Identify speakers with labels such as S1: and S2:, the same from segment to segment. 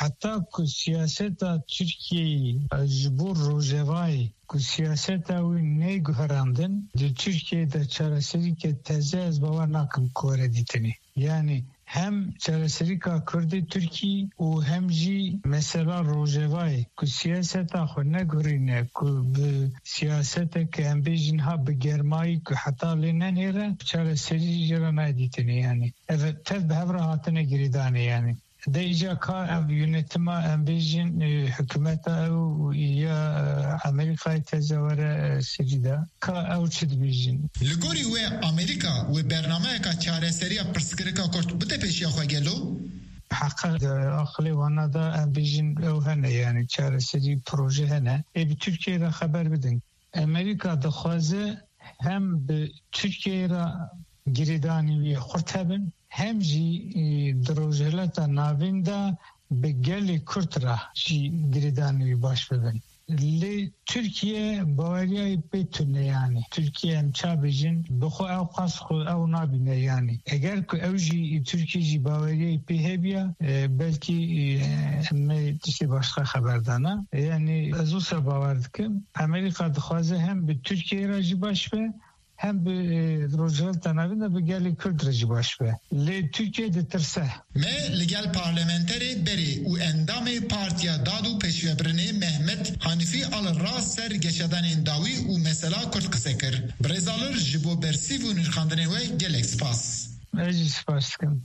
S1: حتی که سیاست ترکیه جبور روجوای که سیاست اوی نگهراندن در ترکیه در چارەسەری که تازه از باور نکن کوره دیتنی یعنی هم چارەسەری که کرده ترکی و هم جی مثلا روجوای که سیاست خود نگهرینه که به سیاست که هم بیجن ها به گرمایی که حتی لینن هیره چارەسەری جرا ندیتنی یعنی تف به هفره هاتنه گریدانه یعنی ده ایجا که یونتما امبیجین حکومت او یا امریکای تزاوره سریده که او چید بیجین
S2: لگوری و امریکا و برنامه که چارەسەری پرسکرکا کرد بده پیشی آخواه گلو؟
S1: حقا آخلی وانا دا امبیجین او هنه یعنی چارەسەری پروژه هنه به ترکیه را خبر بدن امریکا دخوازه هم به ترکیه را گریدانی خورتبن هم جی دروجهلتا ناویندا به گل کرد را جی گریدانی باش ببین لی ترکیه باوریای بتونه یعنی ترکیه هم چا بجین بخو او قصد خود او نابینه یعنی اگر که او جی ترکیه جی باوریای پیه بیا بلکی همه تشتی باشقه خبر دانه یعنی از او سر باورد که امریکا دخوازه هم به ترکیه را جی باش به هم به روزگار تناوینده به گلی کرد رجی باش به لی ترکیه ده ترسه
S2: ما لگل پارلمنتری بری و اندام پارتیا دادو پیشوبرنه محمد حنیفی آل راست سر گشدن انداوی و مثلا کرد قصه کر برزالر جبو برسی و نرخاندنه وی گلک سپاس
S1: رجی سپاس کن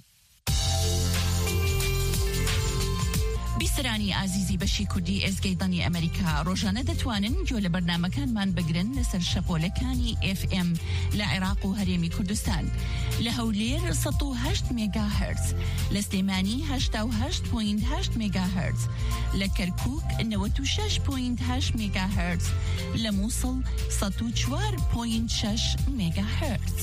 S3: بیسرانی عزیزی بەشی کوردی ئێزگەی ئەمریکا ڕۆژانە دەتوانن گوێ لە بەرنامەکانمان بگرن لەسەر شەپۆلەکانی FM لە عێراق و هەرێمی کوردستان لە هەولێر 108 مێگاهرتز لە سلێمانی 88.8 مێگاهرتز لە کەرکووک 96.8 مێگاهرتز لە مووسڵ 104.6 مێگاهرتز.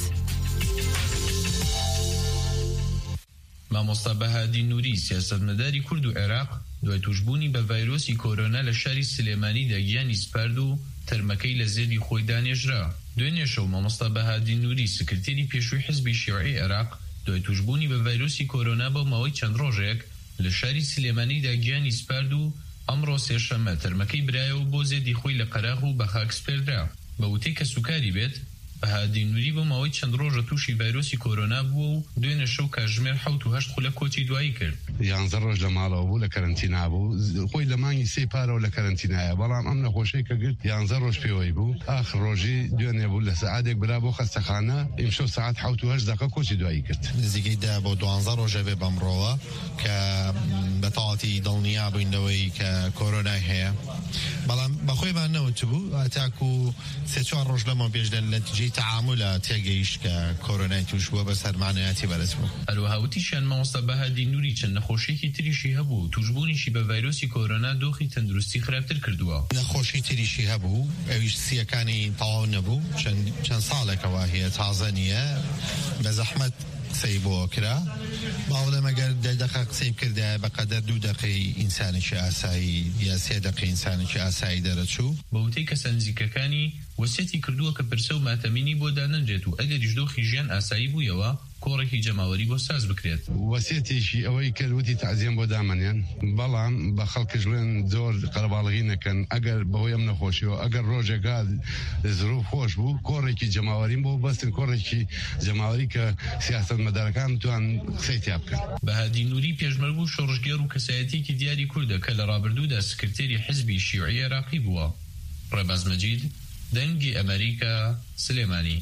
S4: مامۆستا بەهادی نووری سیاسەتمەداری کورد و عێراق دوای توشبوونی بە ڤایرۆسی کۆرۆنا لە شاری سلێمانیدا گیانی سپارد و تەرمەکەی لە زێری خۆی دانێژرا. دوای نێشەو مامۆستا بەهادی نووری سکرتێری پێشووی حیزبی شیوعی عێراق دوای توشبوونی بە ڤایرۆسی کۆرۆنا بۆ ماوەی چەند ڕۆژێک لە شاری سلێمانیدا گیانی سپارد و ئەمڕۆ سێشەممە تەرمەکەی برایەوە بۆ زێدی خۆی لە قەراغ و بە خاک سپێردرا. بە وتەی کە سوکاری بێت بەهادی نووری بۆ ماوەی چەند ڕۆژە تووشی ڤایرۆسی کۆرۆنا بووە و دوێنێ شەو کاتژمێر 7 خولە کۆچی دوایی کرد.
S5: 11 ڕۆژ لە ماڵەوە بوو لە کەرەنتینا بوو خۆی لە مانگی 3 پارەوە لە کەرەنتینایە بەڵام ئەم نەخۆشەی کە گرت 11 ڕۆژ پێوەی بوو ئاخر ڕۆژی دوێنێ بوو لە سەعاتێک برا بۆ خەستەخانە ئیمشەو سەعات 7 کۆچی دوایی کرد.
S6: نزیکەیدا بۆ 12 ڕۆژە بێ بەمڕۆوە کە بەتەواتی دڵنیا بووینەوەی کە کۆرۆنای هەیە بەڵام بەخۆیمان نەوت بوو تاکو 3-4 ڕۆژ لەمە پێش لە نەتیجەی تەعاملە تێگەیشت کە کۆرۆنای توش بووە بە سەرمانەتی بەرز بوو.
S4: هەروەها وتیشیان مامۆستا بەهادی نووری چەند نەخۆشیێکی تریشی هەبوو توشبوونیشی بە ڤایرۆسی کۆرۆنا دۆخی تەندروستی خراپتر کردووە.
S6: نەخۆشی تریشی هەبوو ئەویش سیەکانی تەواو نەبوو چەند ساڵێکەوە هەیە تازە نییە بە زەحمەت قسەی بۆ کرا باوڵێم ئەگەر 10 دقیقە قسەی کردایە بەقەدەر 2 دقیقەی ئینسانێکی ئاسایی یا 3 دقیقەی ئینسانێکی ئاسایی دەرەچوو.
S4: بە وتەی کەسە نزیکەکانی وەسیەتی کردووە کە پرسە و ماتەمینی بۆ دانەنجێت و ئەگەریش دۆخی ژیان ئاسایی بوویەوە کۆڕێکی جەماوەری بۆ ساز بکرێت.
S5: وەسیەتێکی ئەوەی کردوتی تعزیەم بۆ دامەنیان بەڵام بە خەڵکیش بڵێن زۆر قەرەباڵغی نەکەن ئەگەر بەهۆی ئەم نەخۆشیەوە ئەگەر ڕۆژێکا زروف خۆش بوو کۆڕێکی جەماوەریم بۆ بەستن کۆڕێکی جەماوەری کە سیاسەتمەدارەکان توان قسەی تیا بکەن.
S4: بەهادی نووری پێشمەرگ و شۆڕژگەر و کەسایەتێکی دیاری کوردە کە لە ڕابردوودا سکرتێری حیزبی شیوعی عێراقی بووە. ڕێباز مەجید دەنگی ئەمریکا سلێمانی.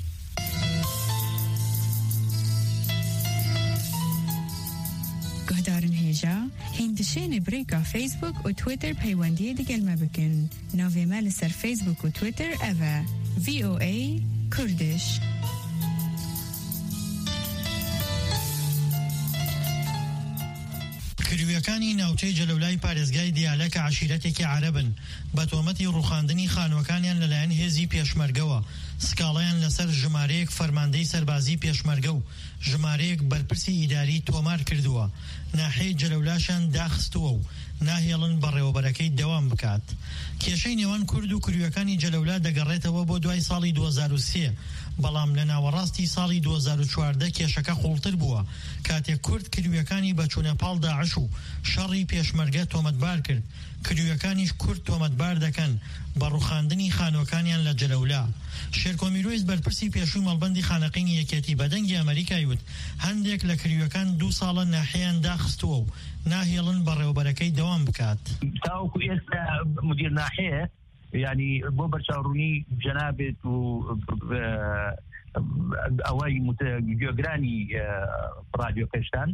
S7: گهدارن هێژا هێندشێنێ برێکا فیسبوک و تویتر پەیوەندیە دەگەلمە بکەن ناوێمە لەسەر فیسبوک و تویتر ئەڤە VOA کوردش.
S8: کردویەکانی ناوچەی جەلەولای پارێزگای دیالەکە عەشیرەتێکی عەرەبن بە تۆمەتی ڕوخاندنی خانووەکانیان لەلایەن هێزی پێشمەرگەوە سکاڵەیان لەسەر ژمارەیەک فەرماندەی سەربازی پێشمەرگە و ژمارەیەک بەرپرسی ئیداری تۆمار کردووە. ناحەی جەلەولاشان داخستووە و ناهێڵن بەڕێوەبەرەکەی دەوام بکات. کێشەی نێوان کورد و کردویەکانی جەلەولا دەگەڕێتەوە بۆ دوای ساڵی 2003 بەڵام لە ناوەڕاستی ساڵی 2014 کێشەکە خوڵتر بووە کاتێک کورد کردویەکانی بە چوونەپاڵ داعش و چوو شەڕی پێشمەرگە تۆمەتبار کرد کردوویەکانیش کورد تۆمەتبار دەکەن بە ڕوخاندنی خانوەکانیان لە جەلەولا. شێرکۆمیرۆیس بەرپرسی پێشووی مەڵبەندی خانەقینی یەکێتی بەدەنگی ئەمریکای وت هەندێک لە کردوویەکان 2 ساڵە ناحیەیان داخستووە و ناهێڵن بەڕێوەبەرەکەی دەوام بکات.
S9: تاوەکو ئێستا مدیر ناحیە يعني بۆ بەرچاوڕوونی جەنابێت و ئەوەی گوێگرانی رادیۆ کەشتان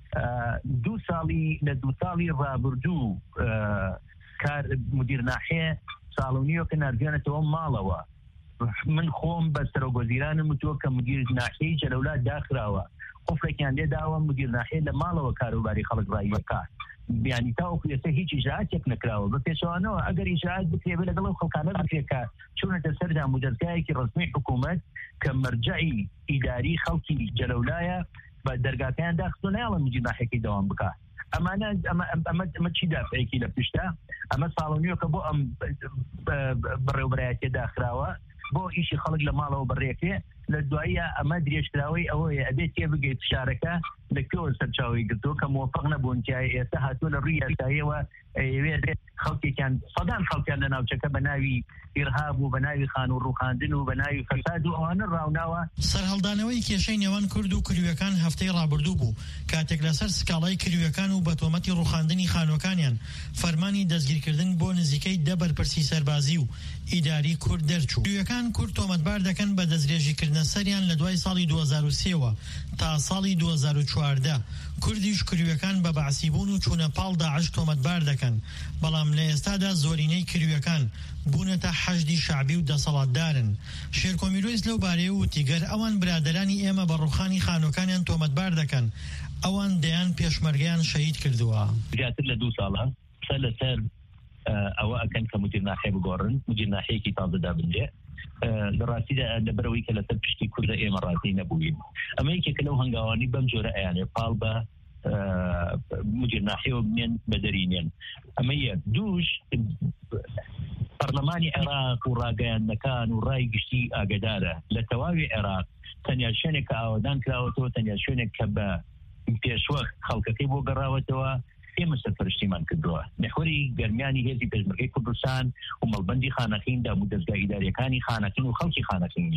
S9: 2 ساڵی ڕابردوو کار مدیر ناحیە ساڵونیۆ کە نردوێنێتەوە ماڵەوە. من خۆم بە سەرۆگۆزیرانم وتووە کە مدیر ناحیەی جەلەولا داخراوە قفڵێکیان لێداوە مدیر ناحیە لە ماڵەوە کاروباری خەڵک ڕایی بکات. بیانی تاوەکو ئێستا هیچ ئیجرعاتێک نەکراوە بە پێچەوانەوە ئەگەر ئیجرعات بکرێ لەگەڵ ئەو خەڵکانە بکرێکە چوونەتە سەردا مودەرگایەکی ڕسمی حکوومەت کە مەرجەعی ئیداری خەڵکی جەلەولایە بە دەرگاکەیان داخستۆ نایڵە مدیر ناحیەکەی دەوام بکات. ئەمە چی دافعێکی لە پشتە ئەمە ساڵۆنیۆ کە بۆ ئەم بەڕێوەبەرایەتێ داخراوە بۆ ئیشی خەڵک لە ماڵەوە بەڕێکێ لە دواییە ئەمە درێژکراوەی ئەوەیە ئەبێت تێ بگەیت فشارەکە لەکوێوە سەرچاوی گرتووە کە موفق نەبوون تیای ئێستا هاتووە لە ڕووی یاساییەوە ئەوێت خەڵکێکیان سەدان خەڵکیان لە ناوچەکە بە ناوی ئیرهاب و بە ناوی خان و ڕووخاندن و بە ناوی فەساد و ئەوانە ڕاوناوە.
S8: سەرهەڵدانەوەی کێشەی نێوان کورد و کردوویەکان هەفتەی ڕابردوو بوو کاتێک لەسەر سکاڵای کردوویەکان و بە تۆمەتی ڕووخاندنی خانوەکانیان فەرمانی دەستگیرکردن بۆ نزیکەی 10 بەرپرسی سەربازی و ئیداری کورد دەرچوو. کردوویەکان کورد تۆمەتبار دەکەن بە دەستدرێژیکردنە سەریان لە دوای ساڵی 2003ەوە تا ساڵی 2014 کوردیش کردوویەکان بە بەعسیبوون و چوونە پاڵ داعش تۆمەتبار دەکەن بەڵام لە ئێستادا زۆرینەی کردوویەکان بوونەتە حەشدی شعبی و دەسەڵاتدارن. شێرکۆمیرۆیس لەو بارەیە وتی گەر ئەوان برادەرانی ئێمە بە ڕووخانی خانوەکانیان تۆمەتبار دەکەن ئەوان دەیان پێشمەرگەیان شەهید کردووە.
S9: زیاتر لە 2 ساڵە لەسەر ئەوە ئەکەن کە مدیر ناحیە بگۆڕن مدیر ناحیەکی تازەدا بنجێ لە ڕاستیدا لەبەرەوەی کە لەسەر پشتی کوردە ئێمە ڕاستی نەبووین. ئەمە یەکێکە لەو هەنگاوانی بەم جۆرە ئەیانێ پاڵ بە مدیر ناحیەوە بنێن بەدەرینێن. ئەمە یەک. دووش پەرلەمانی عێراق و ڕاگەیاندنەکان و ڕای گشتی ئاگدارە لە تەواوی عێراق تەنیا شوێنێک کە ئاوادان کراوەتەوە تەنیا شوێنێک کە بە پێشوەخت خەڵکەکەی بۆ گەڕاوەتەوە ئێمە سەرپەرشتیمان کردووە. محوری گەرمیانی هێزی پێشمەرگەی کوردستان و مەڵبەندی خانەخیندا و دەستگای ئیداریەکانی خانەخین و خەڵکی خانەخینیش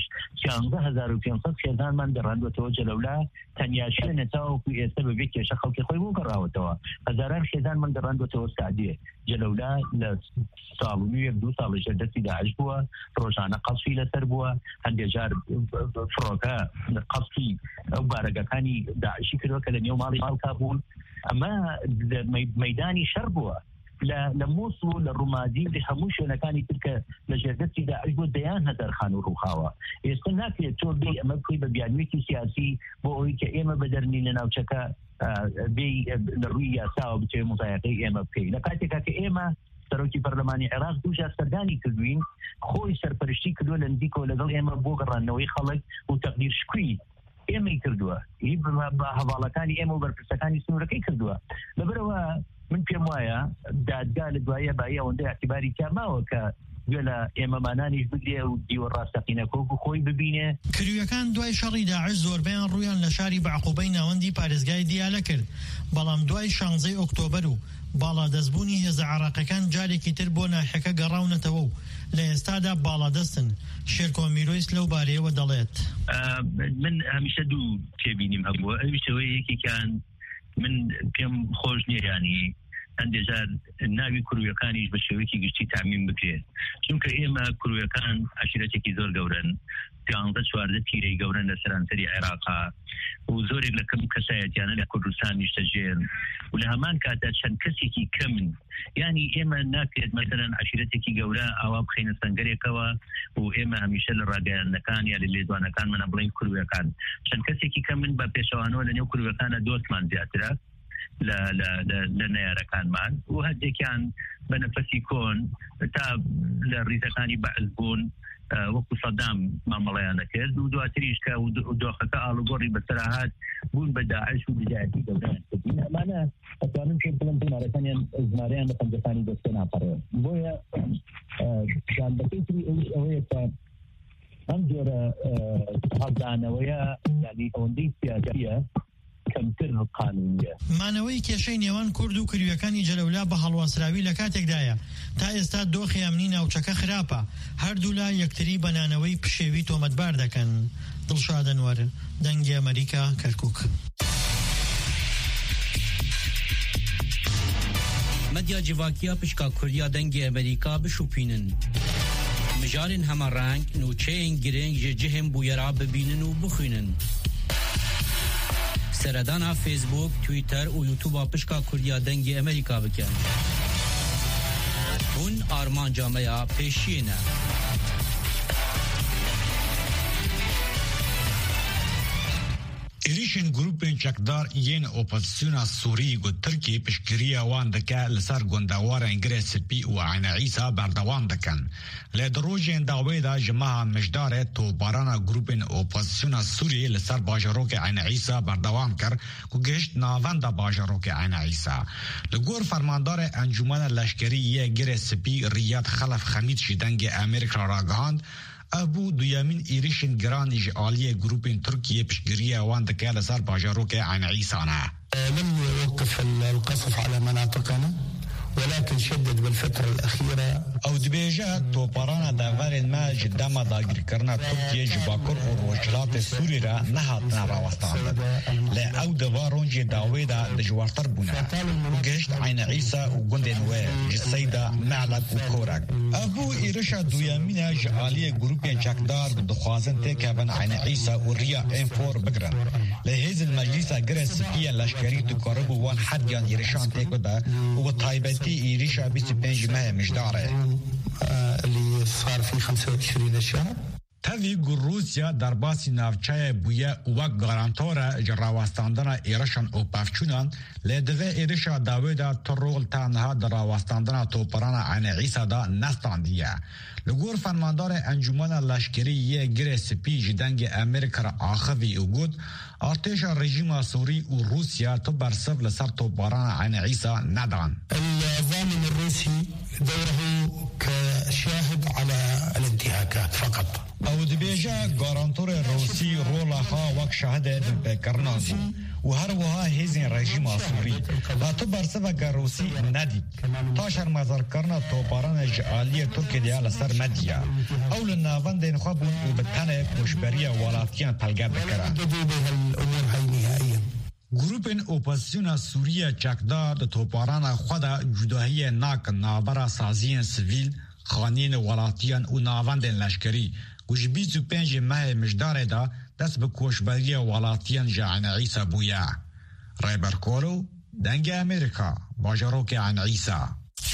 S9: 11500 خێزانمان دەڕاندوەتەوە جەلەولا تەنیا شوێنە تاوەکو ئێستا بەبێ کێشە خەڵکی خۆی بۆ گەڕاوەتەوە. هەزاران خێزانمان دەڕاندوەتەوە سعدیە. جەلەولا لە ساڵ و 2 ساڵی دەستی داعش بووە ڕۆژانە قەسفی لەسەر بووە هەندێک جار فڕۆکە قەسفی ئەو بارەگەکانی داعشی کردووە کە لە نێو ماڵی خەڵکا بوون. ئەمە مەیدانی شەڕ بووە لە مووسڵ لە ڕوومادی لە هەموو شوێنەکانی ترکە لە ژێردەستی داعش بۆ 10,000 خان و ڕووخاوە. ئێستا ناکرێت تۆ بێ ئەمە بکەی بە بیانوێکی سیاسی بۆ ئەوەی کە ئێمە بەدەرنی لە ناوچەکە بێ لە ڕووی یاساوە بچێ مزایقەی ئێمە بکەی لە کاتێکا کە ئێمە سەرۆکی پەرلەمانی عێراق دووجار سەردانی کردوین خۆی سەرپەرشتی کردووە لە نزیکەوە لەگەڵ ئێمە بۆ گەڕانەوەی خەڵک و تەقدیر شکوی ئێمەی کردووە بە هەواڵەکانی ئێمە و بەرپرسەکانی سنوورەکەی کردووە. لەبەرەوە من پێم وایە دادگا لە دوایە بای ئەوەندەی اعتیباری کاماوە کە گوێ لە ئێمەمانانیش بگرێ و دیوە ڕاستەقینەکۆ خۆی ببینێ.
S8: کردوویەکان دوای شەڕی داعش زۆربەیان ڕوویان لە شاری بەعقوبەی ناوەندی پارێزگای دیالە کرد بەڵام دوای 16 ئۆکتۆبەر و باڵادەستبوونی هێزە عێراقیەکان جارێکی تر بۆ ناحیەکە گەڕاونەتەوە و لە ئێستادا باڵادەستن. شێرکۆمیرۆیس لەو بارەیەوە دەڵێت
S9: من هەمیشە دوو تێبینیم هەبووە. ئەویشەوەی یەکێکیان من پێم خۆش نییە ینی هەندێک جار ناوی کرویەکانیش بە شێوەیەکی گشتی تامین بکرێت چونکە ئێمە کرویەکان عشیرەتێکی زۆر گەورن 14 تیرەی گەورن لە سەرانسەری عێراقا و زۆرێک لە کەم کەسایەتیانە لە کوردستان نیشتەجێن و لە هەمان کاتە چەند کەسێکی کەمن یعنی ئێمە ناکرێت مەسەرەن عشیرەتێکی گەورە ئاوا بخینە سەنگەرێکەوە و ئێمە هەمیشە لە ڕاگەیاندنەکان یا لە لێدوانەکان منە بڵین کرویەکان چەند کەسێکی کەمن بە پێشەوانەوە لە نێو کرویەکانە دۆستمان زیاترە لە نەیارەکانمان و هەندێکیان بە نەفەسی کۆن تا لە ڕیزەکانی بەعز بوون وەکو سەدام مامەڵەیانە کرد و دواتریش کە دۆخەکە ئاڵوگۆڕی بەسەراهات بوون بە داعش و بجایەتی گەورەیان کردین ئەمانە ئەتوانم پێ بڵم ژمارەکانیان ژمارەیان لە پەنجەکانی دەستێ ناپەڕێن بۆیە شانبەکەی تری ئەوەیە کە ئەم جۆرە هەڵدانەوەیە یعنی ئەوەندەی سیاسیە کەمتر قانونیە.
S8: مانەوەی کێشەی نێوان کورد و کردویەکانی جەلەولا بە هەڵواسراوی لە کاتێکدایە تا ئێستا دۆخی ئەمنی ناوچەکە خراپە، هەردوو لا یەکتری بەنانەوەی پشێوی تۆمەتبار دەکەن. دڵشاد ئەنوەر، دەنگی ئەمریکا، کەرکووک.
S10: مدیا جیواکیا پشکا کوردیا دەنگی ئەمریکا بشوپینن. مجارên hema reng nûçeyên girêng ji cihên bûyera bibînin û bixwînin. Seredana Facebook, Twitter û YouTube'a pişka Kurdiya dengê Amerîka bikin. Hûn armanca me ya pêşiyê ne.
S11: ایریشن گروپین چکدار یین اپوزیسیونا سوری گو ترکی پشکریه وان دکه لسر گندوار انگره سپی و عین عیسا بردوان دکن. لدروجین داوی دا جماعه مجداره تو بارانا گروپین اپوزیسیونا سوری لسر باجروک عین عیسا بردوان کر که گشت ناوان دا باجروک عین عیسا. لگور فرماندار انجمن لشکری یه گره سپی ریاد خلف خمید شدنگ امریکا راگهاند ابو دویامین ایریشن گران اجعالی گروپین ترکیه پشگریه وان دکه لسر باجروک عین عیسانا.
S12: لم يوقف القصف على مناطقنا ولكن شدد بالفترة الأخيرة.
S11: او دبیجه توپارانا داورین ما جدام داگیر کرنا ترکیه جباکر و روجلات سوری را نهاتنا راوستاند. لا او دوارون جی داوی دا دجوارتر بونه. گشت عین عیسا و گندن و جسیدا معلق و کورک. ابو ایرشا دویامین جعالی گروپین چکدار بدخوازن تکابن عین عیسا و ریا انفور بگرن. لهیز المجلس گرس سپیه لشکری تکارب وان حدیان ایرشان تکو دا و طایبتی ایریشا 25 ماه مجداره.
S12: اللي صار في 25 الشهر.
S11: تاوی روسیا در باسی ناوچای بویا و گارانتورا جراواستاندنا ایرشان او پافچونان لدوه ایرشا داویدا ترول تنها دراواستاندنا توپرانا عین عیسا دا نستاندیه. لگور فرماندار انجمن لشکری یه گره سپی جدنگ امریکا را آخوی اوگود ارتش رژیم سوری و روسیا تو برسف لسر توپرانا عین عیسا ندان.
S12: الضامن الروسي دوره كشاهد على الانتهاكات فقط.
S11: او دبیجه گارانتور روسی رولا ها وک شهده بکرنازو و هر وها هیزین رژیم سوری و تو برسفه روسی ندید تا شرمزار کرنا توپاران جعالی ترکی دیا لسر مدیا او لناوان دین خوابون و بتنه پشبری والاتیان پلگه بکرن. گروپین اپوزیسیون سوریه چکدار د توپاران خدا جداهی ناک نابرا سازین سویل خانین والاتیان و ناوندن لشکری گوش 25 ماه مجدار دا دست به کوشبری والاتیان جعن عیسا بویا. ریبر کورو دنگ امریکا باجروک عن عیسا.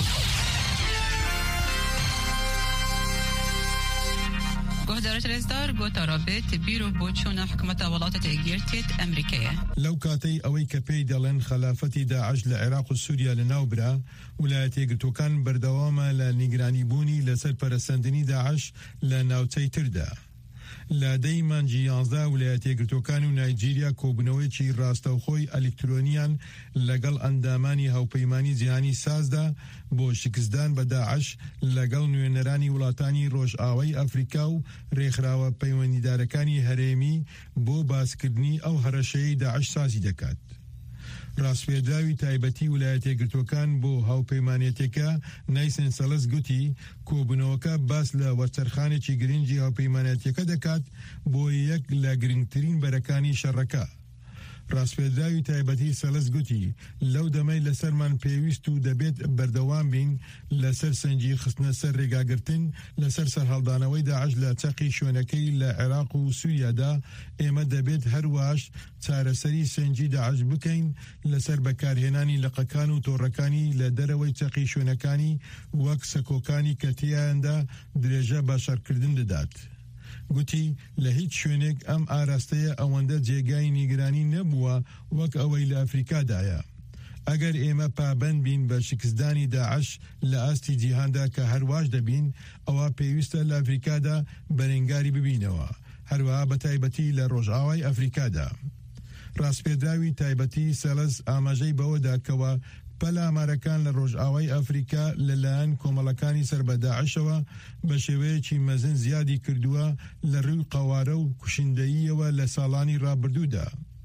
S3: گهدارت رزدار گوتا رابط بیرو بوچون حکمت ولات تأگیرتیت امریکیه.
S13: لو كاتي اوي كبي دلن خلافتي داعش لعراق وسوريا لناوبرا ولايتي قلتوكان بردواما لنيجراني بوني لسر برسندني داعش لناوتي تردا. لا دايما جيانزا ولايتي قلتوكان ونيجيريا كوبنوي چي راستوخوي الكترونيان لقل انداماني هاو بيماني زياني سازدا بو شكزدان بداعش لقل نوينراني ولاتاني روش آوي افريكاو ريخراوة بيواني داركاني هريمي بو باسكردني او هرشي داعش سازي دكات. راسپێدراوی تایبەتی ویلایەتە گرتوەکان بۆ هاوپەیمانێتەکە نایسن سەلس گوتی کۆبوونەوەکە باس لە وەرچەرخانێکی گرنگی هاوپەیمانێتەکە دەکات بۆ یەک لە گرنگترین بەرەکانی شەڕەکە. راسپێدراوی تایبەتی سەلس گوتی لەو دەمەی لەسەرمان پێویست و دەبێت بەردەوام بین لەسەر سەنجی خستنە سەر ڕێگاگرتن لەسەر سەرهەڵدانەوەی داعش لە چەقی شوێنەکەی لە عێراق و سووریادا ئێمە دەبێت هەروەش چارەسەری سەنجی داعش بکەین لەسەر بەکارهێنانی لقەکان و تۆڕەکانی لە دەرەوەی چەقی شوێنەکانی وەک سەکۆکانی کە تیایاندا درێژە باشارکردن دەدات. گوتی لە هیچ شوێنێک ئەم ئاراستەیە ئەوەندە جێگای نیگرانی نەبووە وەک ئەوەی لە ئەفریکادایە. ئەگەر ئێمە پابەند بین بە شکستدانی داعش لە ئاستی جیهاندا کە هەرواش دەبین ئەوە پێویستە لە ئەفریکادا بەرەنگاری ببینەوە هەروەها بە تایبەتی لە ڕۆژئاوای ئەفریکادا. ڕاستپێدراوی تایبەتی سەلس ئاماژەی بەوەدا کەوە پەلامارەکان لە ڕۆژئاوای ئەفریکا لەلایەن کۆمەڵەکانی سەر بە داعشەوە بە شێوەیەکی مەزن زیادی کردووە لە ڕووی قەوارە و کوشندەییەوە لە ساڵانی ڕابردوودا.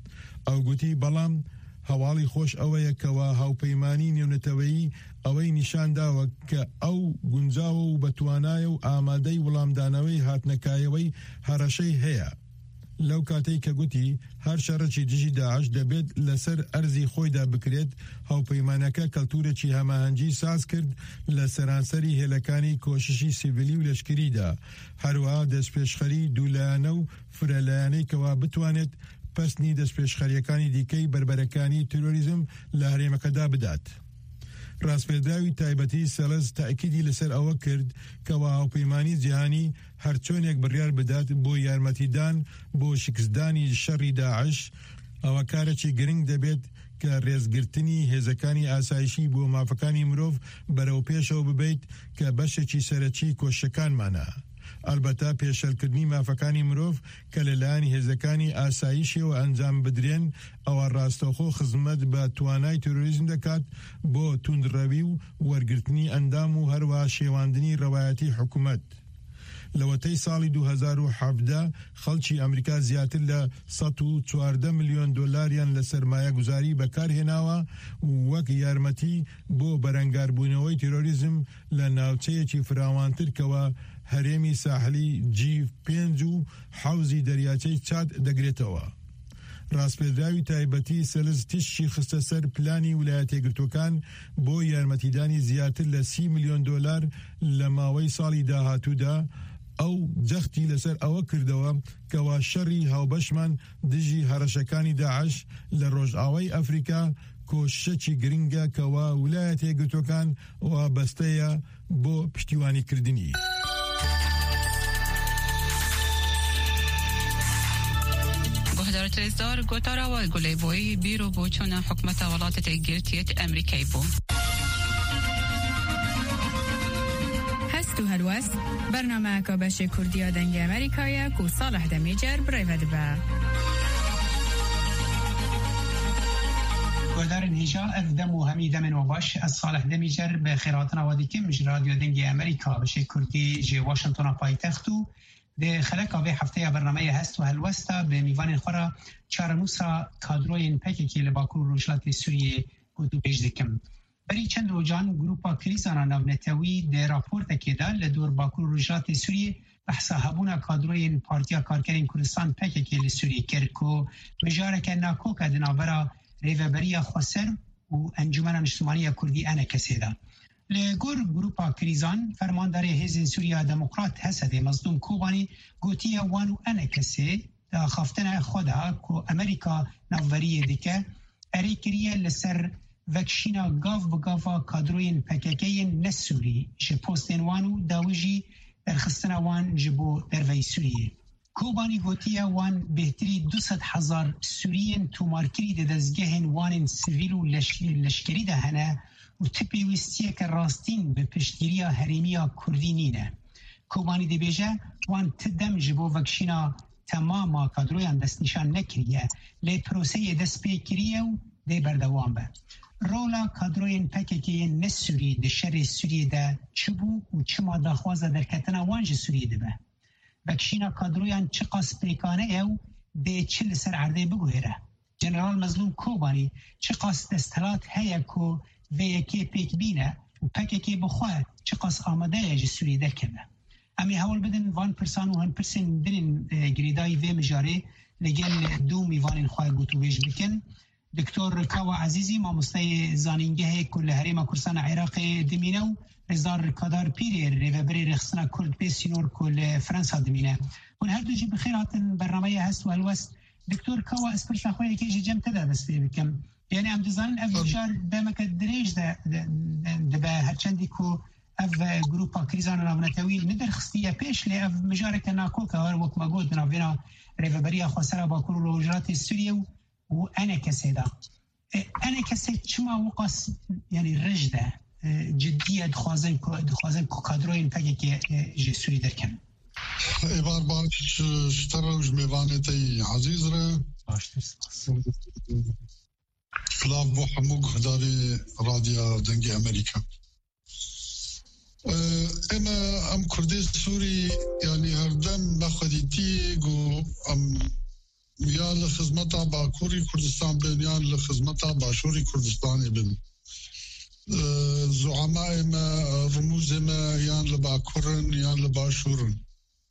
S13: ئەو گوتی بەڵام هەواڵی خۆش ئەوەیە کەوا هاوپەیمانی نێونەتەوەیی ئەوەی نیشانداوە کە ئەو گونجاوە و بەتوانایە و ئامادەی وەڵامدانەوەی هاتنەکایەوەی هەڕەشەی هەیە. لەو کاتەی کە گوتی هەر شەڕەکی دژی داعش دەبێت لەسەر ئەرزی خۆیدا بکرێت، هاوپەیمانەکە کەلتورێکی هەماهەنگی ساز کرد لە سەرانسەری هێلەکانی کۆششی سیڤیلی و لەشکریدا، هەروەها دەستپێشخەری دوولایانە و فرەلایانەی کەوا بتوانێت پەسنی دەستپێشخەریەکانی دیکەی بربەرەکانی تروریزم لە هەرێمەکەدا بدات. ڕاستپێدراوی تایبەتی سەلز تاکیدی لەسەر ئەوە کرد کەوا هاوپەیمانی جیهانی هەرچۆنێک بڕیار بدات بۆ یارمەتیدان بۆ شکستدانی شەڕی داعش، ئەوە کارێکی گرنگ دەبێت کە ڕێزگرتنی هێزەکانی ئاسایشی بۆ مافەکانی مرۆڤ بەرەو پێشەوە ببیت کە بەشێکی سەرەکی کۆشەکانمانە. ئەلبەتە پێشەلکردنی مافەکانی مرۆڤ کە لەلایەن هێزەکانی ئاسایشیەوە ئەنجام بدرێن، ئەوە ڕاستەوخۆ خزمەت بە توانای تۆرۆریزم دەکات بۆ توندڕەوی و وەرگرتنی ئەندام و هەروە شێواندنی ڕەوایەتی حکوومەت. لەوەتەی ساڵی 2017 خەڵکی ئەمریکا زیاتر لە 114 ملیۆن دۆلاریان لە سەرمایە گوزاری بەکارهێناوە وەک یارمەتی بۆ بەرەنگاربوونەوەی تۆرۆریزم لە ناوچەیەکی فراوانتر کەوە هەرێمی ساحلی G5 و حوزی دەریاچەی چاد دەگرێتەوە. ڕاستپێدراوی تایبەتی سەلز تیشی خستە سەر پلانی ویلایەتە یەکگرتووەکان بۆ یارمەتیدانی زیاتر لە 30 ملیۆن دۆلار لە ماوەی ساڵی داهاتوودا. ئەو جەختی لەسەر ئەوە کردەوە کەوا شەڕی هاوبەشمان دژی هەڕەشەکانی داعش لە ڕۆژئاوای ئەفریقا کۆشەکی گرنگە کەوا ویلایەتە یەکگرتووەکان وابەستەیە بۆ پشتیوانیکردنی.
S14: گهدار ترزدار گوتارا و گلی بوی بیرو بو چون حکمت ولایت گرتیت امریکایی بو.
S7: هستو هلوست برنامه کابش کردیا دنگ امریکایی کو صالح دمیجر برایود با.
S15: گهدار نیجا افدم و همی دمن و باش از صالح دمیجر به خیراتنا وادی که مش رادیو دنگ امریکا بشه کردی جی واشنطن پایتختو ده خلق آوه هفته برنامه هست و هلوستا به میوان خورا چارنوسا کادروین پککی لباکور روشلات سوریه گوتو بیش دکم. بری چند روزان گروپا کریزانا نونتوی ده راپورت که دار لدور باکور روشلات سوریه بحثابونا کادروین پارتیا کارکرین کردستان پککی لسوریه کرکو مجارک ناکو که دنابرا ریوبریا خسر و انجمن اجتماعی کردی انا کسیده. لگور گروپا کریزان فرماندار حزب سوریا دموکرات حسد مظلوم کوبانی گوتیه وانو انا کسی دا خفتن خدا کو امریکا نووریه دیکه اری کریه لسر وکشینا گاف بگافا کادروین پککین نسوری شه پوستین وانو داویجی درخستن وان جبو دروی سوریه. کوبانی گوتیه وان بهتری 200,000 سوریین تومارکری ده دزگهن وان سیویل و لشکری ده هنه و تپی وستیه که راستین به پشتگیری هریمیا کردی نینه. کوبانی دی بیجه وان تدم جبو وکشینا تماما کادرویان دست نشان نکریه لی پروسه دست پیکریه و دی بردوان به. رولا کادروین پککی نسوری ده شر سوریه ده چبو و چما داخوازه در کتنا وانج سوریه ده به. وکشینا کادرویان چه قاس پیکانه او ده چل سر عرده بگوهره. جنرال مظلوم کوبانی چه قاس دستلات هیا کو و یکی پیک بینه و پککی بخواه چه قاس آمده یه سوریه ده کنه. امی حول بدن وان پرسان و هن پرسن دنین گریدای و مجاره لگل دو میوان خواه گوتو بیش بکن. دکتور کاوا عزیزی ما مستای زانینگه کل هریم کردستان عراق دمینه و رزدار کادار پیری ریوبری رخصنا کرد پیسینور کل فرانسا دمینه. اون هر دو جی بخیر هاتن برنامه هست و الوست دکتور کاوا اسپرسا خواه یکی جمع تده دسته بکم. یعنی ام دزانن اف بشار دمک دریج ده به هرچندی کو اف گروپا کریزان ناونتوی ندر خستیه پیش لی اف مجارک ناکو که هر وقت ما گود ناوینا ریوبری خسرا باکور روجرات سوریه و انا كسيدا انا كسيد شما وقص يعني رجده جديه دخوازن كادروين فكك جسوري دركن
S16: عبار باش شتروج ميوانتي عزيز ر فلاف بو حموق داري راديو دنجي امريكا اما ام كردي سوري يعني هردم بخديتي جو ام یا لخدمت باکوری کردستان بین یا لخدمت باشوری کردستان بین زعماء ما رموز ما یا لباکورن یا لباشورن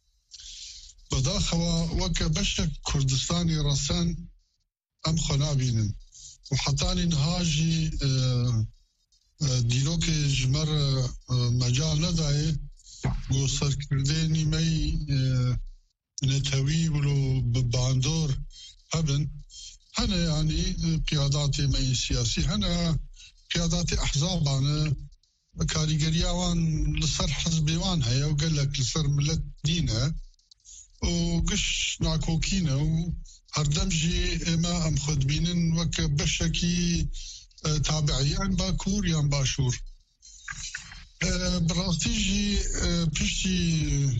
S16: بداخوا وك بشك كردستاني رسان ام خنابين وحطاني نهاجي ديروك جمر مجال نداي قوصر كرديني مي نتوي ولو باندور هبن هنا يعني قياداتي مي سياسي هنا قياداتي احزاب انا كاريجرياوان لصر حزبيوان هيا وقال لك لصر ملت دينها وقش ناكوكينا وهردمجي اما ام خد بينن وك بشكي تابعيان باكور يان باشور براستيجي بشتي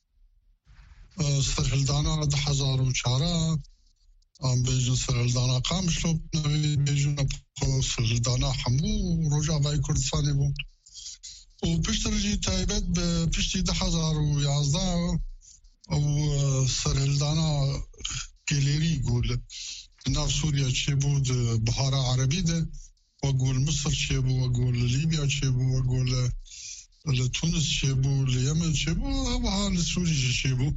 S16: سرهلدانا 10,000 ام بيجن سرهلدانا قامشلو بيجن سرهلدانا حمو رجع باي كردستاني بو وبشترجي تايبت بشتي 10,011 او سرهلدانا كيليري يقول ناف سوريا تشيبو بحارة عربي ده وأقول مصر تشيبو وأقول ليبيا تشيبو وأقول لتونس تشيبو اليمن تشيبو وها لسوريا تشيبو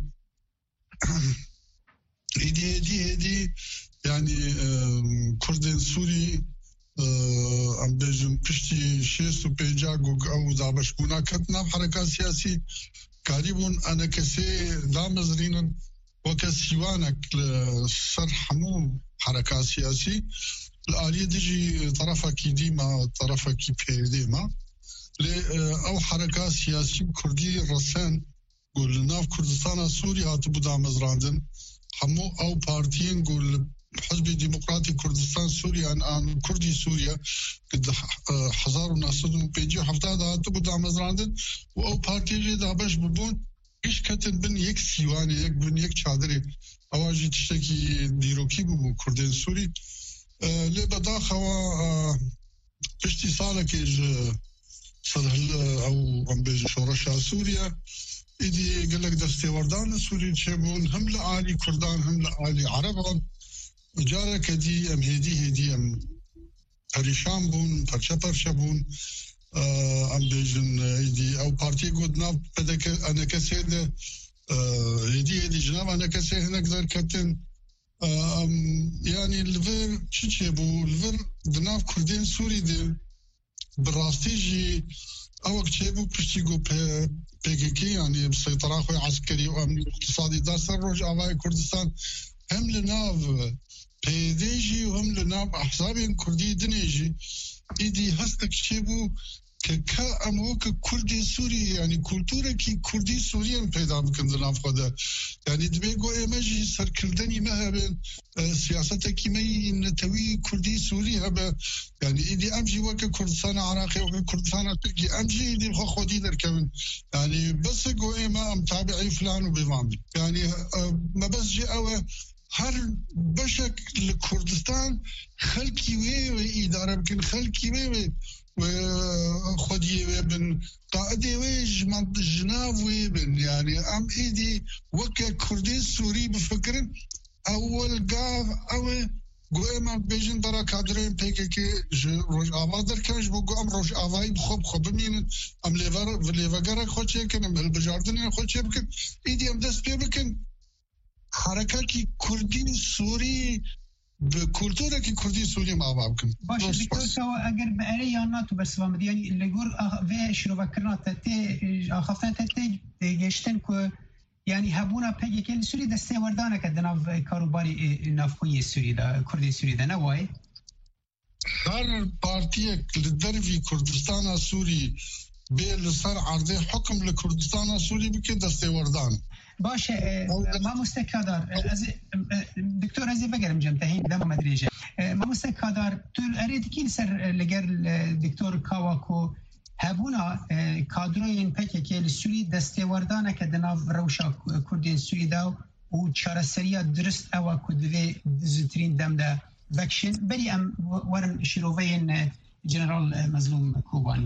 S16: هدي يعني كردين سوري ام بيجن بشتي شيستو بيجاقو او دابش بونا كتنا بحركات سياسي قريبون أنا كسي دامزرين وكسيوانك لصر حموم حركات سياسي الآلية ديجي طرفك ديما طرفك بيديما أو حركات سياسي كردي رسان قول ناف كردستان سوري هاتبو دامزراندن حمو أو بارتين قول حزب ديمقراطي كردستان سوريا عن كردي سوريا قد 1950 هاتبو دامزراندن و بارتي دابش ببون ايش كتن بن يك سيواني يك بن يك چادري اواجي تشتكي ديروكي بو كردين سوري لبداخوا اشتي صالك صرح او ام بيجي شورشا سوريا ايدي قال لك دستوردان سوري تشبون هم لآلي كردان هم لآلي عربان جارك دي ام هدي ام پریشان بون پرچه بون ام بیجن ایدی او پارتی گودنا پدک انا کسی ده ایدی جناب انا کسی هنک در کتن يعني الفر شيء بو الفر دناف كردين سوري دي براستيجي او كتبو بشتيغو بيكيكي يعني بسيطرة خوي عسكري وامني اقتصادي دار سروج اوائي كردستان هم لناف بيديجي وهم لناف احزابين كردي دنيجي ايدي هستك شيبو كا اموك كردي سوري يعني كولتورة كي كردي سوريا پیدا بكن دناف خدا يعني دبيگو امجي سركردني مهبن سياسة كيمي نتوي كردي سوري هبا يعني ايدي امجي وك كردستان عراقي وك كردستان تركي امجي ايدي خودي دركمن يعني بس جو اما ام تابعي فلان وبيفامي يعني ما بس جي اوه هر بشك لكردستان خلقي وي إدارة بكن خلقي وي وخدي ويبن قاعدة ويج منطق جناف ويبن يعني أم إيدي وكا كردي سوري بفكرن أول قاف أو قوما بيجن برا كادرين بيكي روج آوادر كمش بقو أم روج آواي بخوب بمين أم ليفاقرك خوشي كن أم البجاردنين خوشي بكن إيدي أم دست بي بكن حركة کی کردی سوری به کلتوره کی کردی سوری معباب کن.
S15: باشه دکتر سوا اگر به اره یا ناتو برسوام دی یعنی لگور و شروع کردن تی آخفتن تی گشتن که یعنی هبونا پیگی که سوری دسته وردانه که دناف کاروباری نافخوی سوری دا کردی سوری دا نوای.
S16: هر پارتی لدروی کردستان سوری به لسر عرضه حکم لکردستان سوری بکن دسته وردان.
S15: باشه ما مستکادار دکتر ازی بگرم جمتهین دم مدریجه ما مستکادار تو ارید کی سر لگر دکتر کاواکو هبونا کادروین پک که سوری دسته وردانه که دناف روشا کردین سوری داو و چارەسەریە درست ئەوە کو دەوێ زووترین دەمدا بەکشن بەری ئەم وەرن شیرۆڤەیەن جنرال مەزلوم کوبانی.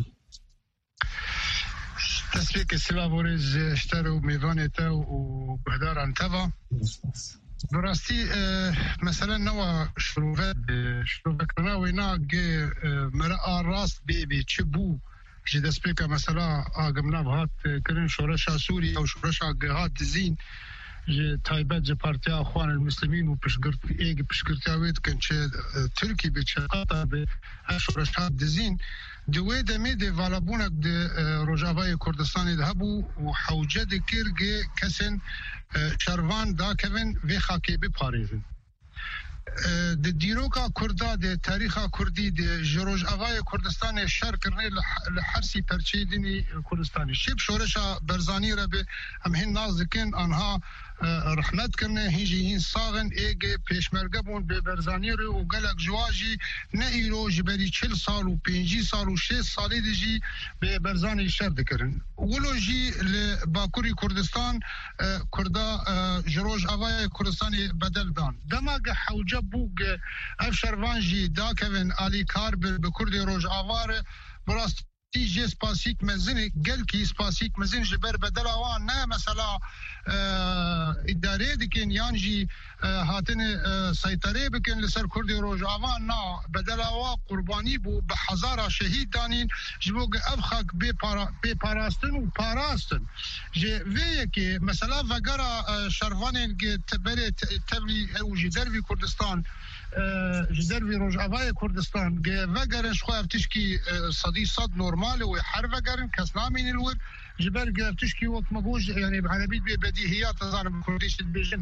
S5: تسبيك السباب ورز اشتروا ميزانيته وبهدار عن تبع
S16: براستی مثلا نوا شروعات کردن وینا که مرا راست بی چه بو جی دست پیکا مثلا آگمنا بهات کرن شورشا سوری او شورشا گهات زین جی تایبت جی پارتی اخوان المسلمین و پشگرتیاوید کن چه ترکی به چه قطع به شورشا دزین دوی دمی ده والابونک ده روجاوای کردستانی ده هبو و حوجه ده کرگه کسن شروان دا کون وی خاکی بپاریزن د دیروکا کردا د تاریخا کردی د جروج اوای کردستان شر کرنه لحرسی پرچی دینی کردستانی شیب شورشا برزانی را به همهن نازکن آنها رحمت کرنه هیجی هین ساغن ایگ پیشمرگه بون به برزانی رو و گلک جواجی نه ایرو جبری 40 سال و 5 سال و 6 سالی دیجی به برزانی شر دکرن ولو جی لباکوری کردستان کردا جروج اوای کردستانی بدل دان دماغ حوجه بوگ افشروان جی دا کون آلی کار به کردی روج آوار براست تیجی سپاسیک مزنی گل کی سپاسیک مزن جبر بدل آوان نه مثلا اداره دکن یانجی هاتن سیطره بکن لسر کردی روج آوان نه بدل آوا قربانی بو به هزار شهید دانین جبوگ افخاک بی پاراستن و پاراستن جویه که مثلا وگرا شروانین که تبری تبلی او جدروی کردستان جدروی روج آوای کردستان که وگرنش خواه تشکی صدی صد نورمال و هر وگرن کس نامین الور جبر گرفتش کی وقت مگوش یعنی بعربی به بدیهیات زارم کردیش بیشن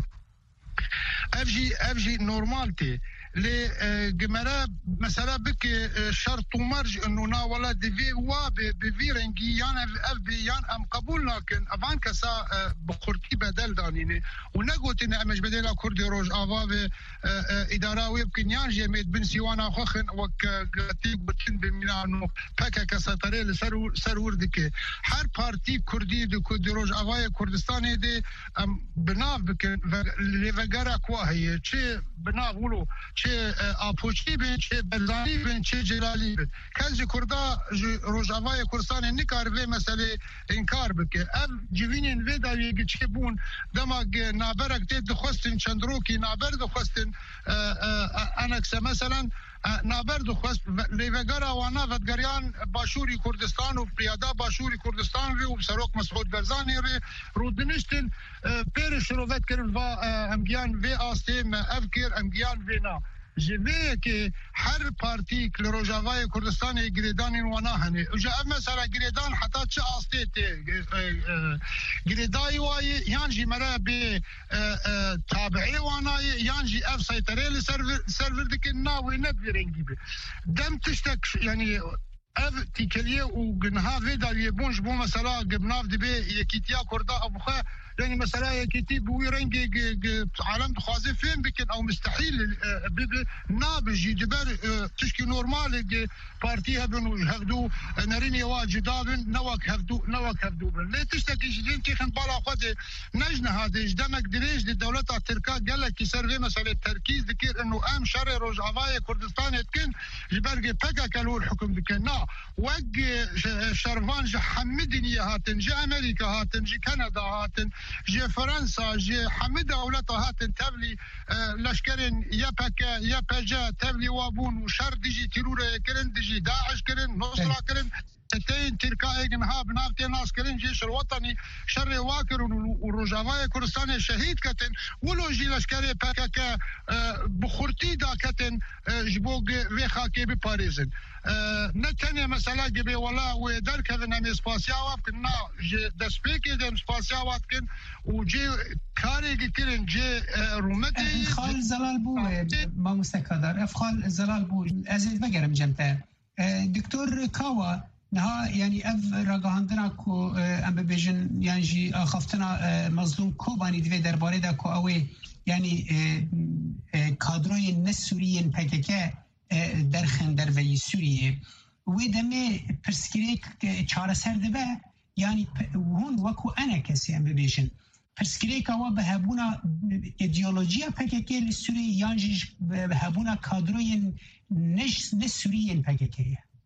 S16: افجی نورمال تی ل جمرا مثلا بك شرط ومرج انه نا ولا دي وا بفيرنجي يعني اف بيان ام قبول لكن افان كسا بخورتي بدل دانيني ونقوت ان امش بدل كردي روج افا اداره ويمكن يانجي ميد بن سيوانا خوخن وك غتيب بتن بميلانو فكا كساتري لسرور ديك هر بارتي كردي دو كردي روج افا كردستان دي بناف بك لفغرا كوا هي چه بناف ولو چه آپوچی بین چه بلدانی بین چه جلالی بین کسی کرده روجاوای کردستان نکار به مسئله انکار بکه اف جوینین و داویگی چه بون دماغ نابرک دید دخواستین چند روکی نابر دخواستین انکسه مثلا نابر دخواست لیوگر آوانا ودگریان باشوری کردستان و پیاده باشوری کردستان ری و سروک مسعود برزانی ری رودنشتین پیر شروعت کرن و امگیان و آستیم افکر امگیان و نا جوه که هر پارتی که روجاوای کردستان گریدان وانا هنه اجا مثلا گریدان حتی چه آسته ته گریدای وای یانجی مرا به تابعی وانا یانجی اف سیطره لسرور دکن ناوی نبیرنگی به دم تشتک یعنی اف تیکلیه و گنها ویداویه بونج بو مثلا گبناف دی به یکیتیا کرده ابوخه يعني مثلا يكتي بوي رنجي عالم دخوازي فين بكن او مستحيل نابجي جبر تشكي نورمال بارتيها بنو هفدو نريني واجدابن نوك هفدو بن ليه تشتكي جدين تيخن بالا خدي نجنة هذا جدمك دريج للدولة التركا قال لك يصير في مسألة تركيز ذكر انه ام شرع روجعواية كردستان يتكن جبرقي بكا كالو الحكم بكن نا وق شرفان جي حمدني هاتن جي امريكا هاتن جي كندا هاتن جي فرنسا جي حمد أولادها هاتن تبلي لشكرين يا بجا تبلي وابون وشر ديجي تيرورة كرن ديجي داعش كرن نصرة كرن تين تركا اجنها بنافتي ناس كرن جيش الوطني شر واكر ورجاوية كردستان شهيد كتن ولو جي لشكري بكا بخورتي دا كتن جبوغ ويخاكي بباريزن نتنيا مثلا جبي ولا ودر كذا نمي سباسياوات كنا دسبيكي دم سباسياوات كن وجي كاري كتيرن جي رومتي
S15: خال زلال بو ما مستقدر افخال زلال بو عزيز بقرم جمتا دكتور كاوا نها يعني اف رقاهندنا كو ام بيجن يعني جي خفتنا مظلوم كوباني دوي درباره دا كو اوي يعني كادروي النسوريين PKK درخن در وی سوریه و دمه پرسکریک چاره سر دبه یعنی هون وکو انا کسی هم ببیشن پرسکریک اوا به هبونا ایدئولوژیا PKK لسوریه یعنی به هبونا کادروی نسوریه PKK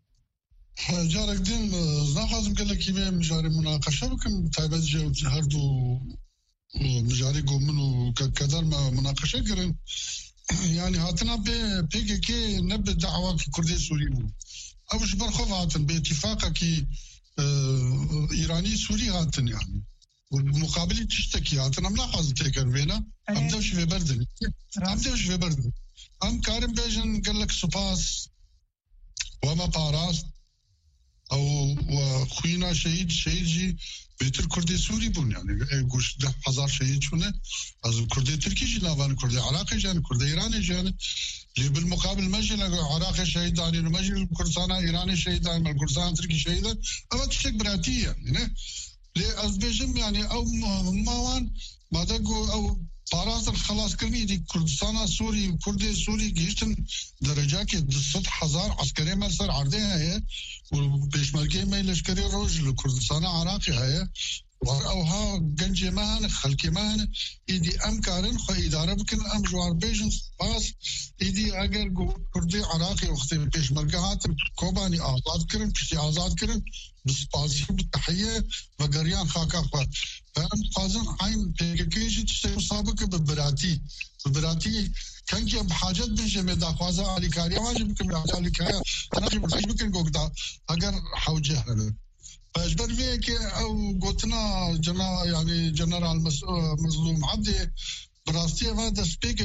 S16: جارك دين ناخذ قال لك مجاري مناقشه بكم تايبات جو هردو مجاري قومن وكذا مناقشة كرن يعني هاتنا PKK نبدأ دعوة كردي سوري أوش برخوف هاتن باتفاقة كي إيراني سوري هاتن يعني والمقابل تشتكي هاتن ملاحظة تيكن فينا أمدوش في بردن أم كارم بيجن قال لك سباس وما باراس أو وخوينا شهيد جي بيت الكردي سوري بون يعني قوش 10,000 شهيد شونه از الكردي تركي جي نافان كردي عراقي جان كردي إيراني جان اللي بالمقابل مجل عراقي شهيداني ومجل كردستان إيراني شهيداني الكردستان تركي شهيدا أما تشتك براتية يعني ليه از بيجم يعني أو ماوان ما دقو أو باراز الخلاص كرني دي كردستان سوري وكردي سوري جيشتن درجة كي 100,000 عسكري مرسل عرضها هي وبيشمركي ما لشكري روج لكردستان عراقي هي وها جنجي مان خلقي مان إيدي أمكارن خو إدارة بكن أم جوار بيجن باس إيدي أجر كردي عراقي وقت بيشمركات كوباني آزاد كرن بشي آزاد كرن بسباسي بالتحية وقريان خاكا خوا فهم قازن عين بيجيجي تشتغل سابق ببراتي كان جي بحاجات بيجي ميدا خوازا علي كاري واجب بكن علي كاري أنا جي برتاج بكن قوقدا أجر حوجه هذا فاجبر فيك أو قلتنا يعني جنرال مظلوم عبدي براستي هذا سبيكا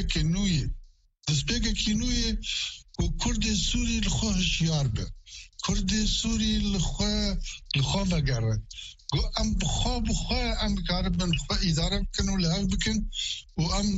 S16: كينوي وكردي سوري الخوه شياربه كردي سوري الخوه بقرة أم بخوا أم كاربن خوا إدارة بكن ولا بكن وأم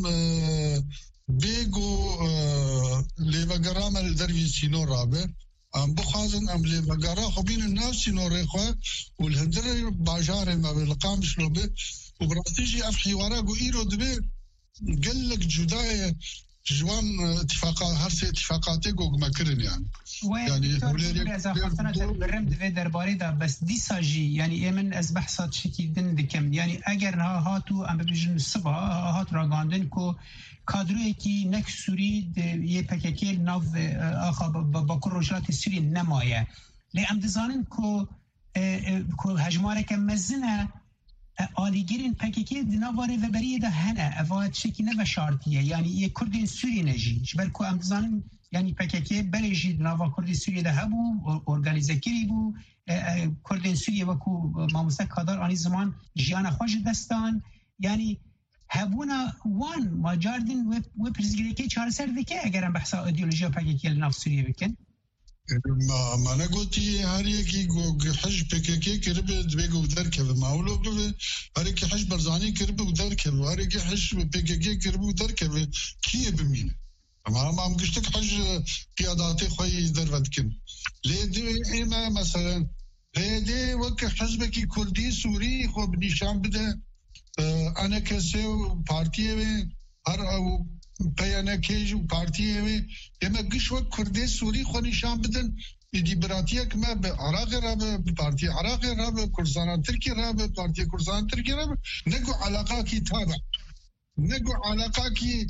S16: بيجو لبقرام الدربي سينو رابه أم بخازن أم لبقرا خبين الناس سينو ريخوا والهندر باجار ما بالقام شلوبه وبراستيجي أف حوارا قو إيرو دبي قال لك جداية جوان اتفاقاتي قوق ما كرن يعني
S15: هولي إذا خفتنا تبرم دفي درباري دا بس دي ساجي يعني إيمن از بحثات شكي دن دكم يعني أجر هاتو أم ببجن الصبح هات راغاندن كو كادروی کی نک سوری یه پکیکی ناو آخا با کل روجلات سوری نمایه لی ام دزانن کو هجماره که مزنه آلیگیرین پکیکی دناواره و بریه ده هنه افاد شکی نه و شارتیه یعنی یه کردین سوری نجی جبر کو ام دزانن یعنی پکیکی بریجی دناوا کردی سوری ده هبو ارگانیزه کری بو کردین سوری وکو ماموسه کادار آنی زمان جیان خوش دستان یعنی هبونا وان ما جاردن و پرزگریکی چهار سر دکه اگرم بحثا ایدئولوژی پاکیکی لناف سوریه بکن
S16: ما أنا قلتي هاريكي حج بكيكي كربة دبيجو ودركه معولو بله هاريكي حج برزاني كربة ودركه هاريكي حج بكيكي كربة ودركه كيه بمينه ما عم قشتك حج قياداتي خوي درفتكن ليه إما مثلا ليه وك حزبكي كردي سوري خو بنيشان بده أنا كسيو بارتيه هر أو پیانه کیج و پارتیه و اما گشوک کرده سوری خو نشان بدن دیموکراتیه که ما به عراق را به پارتی عراق را به کردستان ترکیه را به پارتی کردستان ترکیه را نگو علاقه کی تابع نگو علاقه کی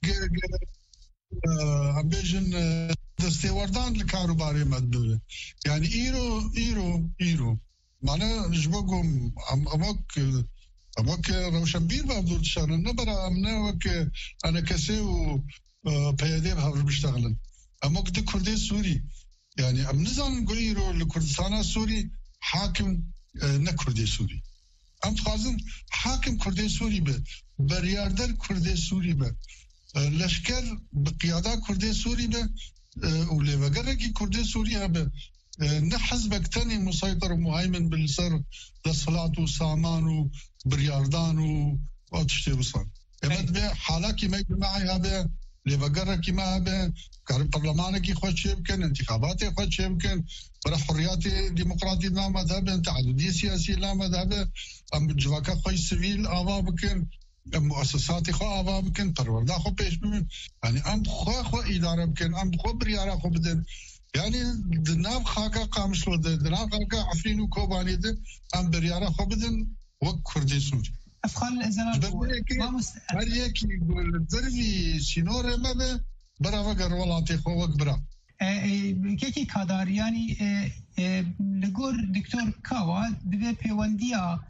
S16: بیشن دستیواردان لکاروباری مدبوده یعنی ایرو معنی جبوگم اما که روشنبیر بابدور تشارن نبرا امنا وك انا كسيو بيادي بهاور بيشتغلن اما كده كردي سوري يعني ام نزان نقوليرو لكردستان سوري حاكم نكردي سوري ام خازن حاكم كردي سوري به برياردر كردي سوري به لشكر بقيادة كردي سوري به ولبقرقي كردي سوري به نحزبك تاني مسيطر ومهيمن بالسر للصلاة وسامان برياردان وتشتي وصل امد به حالاكي ما معي هذا لبقرة ما هذا كان برلمانك خوش يمكن انتخاباتي خوش يمكن برا حرياتي ديمقراطي لا مذهب تعددية سياسية لا مذهب ام جواكا خوش سيفيل آوا بكن مؤسساتي خو آوا بكن پرورده خو پیش بمن يعني ام خو إدارة بكن ام خو بريارة خو بدن يعني دناب خاكا قامش له دناب خاكا عفرين وكوباني ده ام بريارة خو بدن وكردي سوري
S15: أفخال زمان
S16: هر يكي يقول ذرفي سينور ما برا وقر ولاتي خو وقبرا
S15: كيكي كادار يعني لقور دكتور كاوا دبي بيوانديا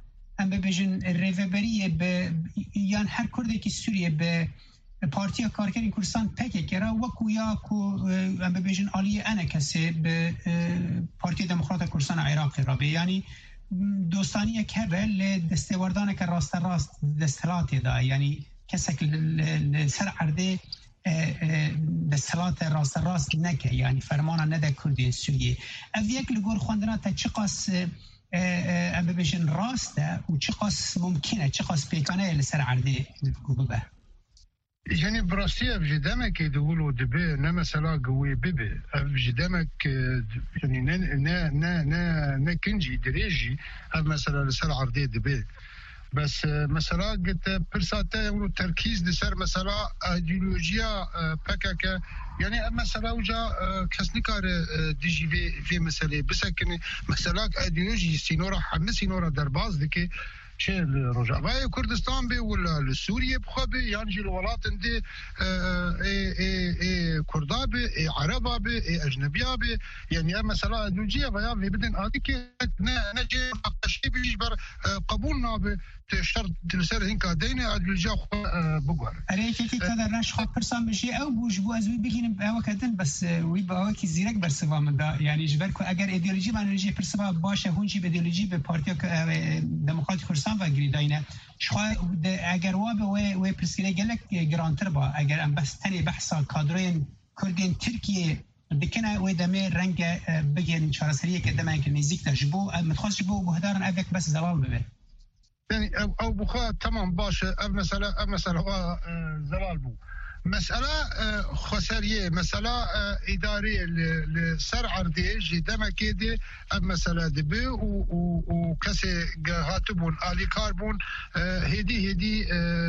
S15: ام ببیجن ریوبری به یان هر کرده که سوریه به پارتیا کارگری کردستان پک کرا وکو یا کو ام ببیجن عالی انا کسی به پارتی دموکرات کردستان عراق را به یعنی دوستانی که ل دستوردان که راست دستلات دا یعنی کسی که سر عرضه دستلات راست نکه یعنی فرمان نده کردی سوریه او یک لگور خوندنا تا چقاس ام ببیجن راسته و چقاس ممکنه چقاس پیکانه لسر عرضه ببه
S16: يعني براسية بجدامك يدولوا دبي نمثلا قوي ببي بجدامك يعني نا كنجي دريجي مثلا لسر عرضية دبي بس مثلا قلت برساتا يقولوا تركيز لسر مثلا ايديولوجيا بكاكا يعني مثلا وجا كسنكار ديجي في مسألة بس كن مثلا ايديولوجي سينورا حمس سينورا درباز دكي چه رجعه کردستان به ولا سوریه بخوابه یعنی جلوالات اندی کردا به عربا به اجنبیا به یعنی مثلا دوجیه و یا بدن عادی که نجی نقاشی بیش بر قبول نابه شرط تلسر هنکا دین ادلجا بگوار
S15: اره که تدر نش خود پرسان بشی او بوش بو از وی بگینم او کدن بس وی با او کی زیرک بر سوا من دا یعنی جبر کو اگر ایدئولوژی مانولوژی پرسوا باشه هونجی به ایدئولوژی به پارتی دموکرات کردستان و گریداینه شخوا اگر و پرسیله گلک گرانتر با اگر ام بس تنی بحثا کادرین کردین ترکیه بکنه و دمه رنگ بگین چارسریه که دمه که نزدیک تجبو متخصص جبو بهدارن اوک بس زوال ببه
S16: يعني او بخا تمام باشه مسألة زوال بو مسألة خسرية مسألة إدارية لسر عرضي جدما كده مسألة دبي وكسي هاتبون آلي كاربون هدي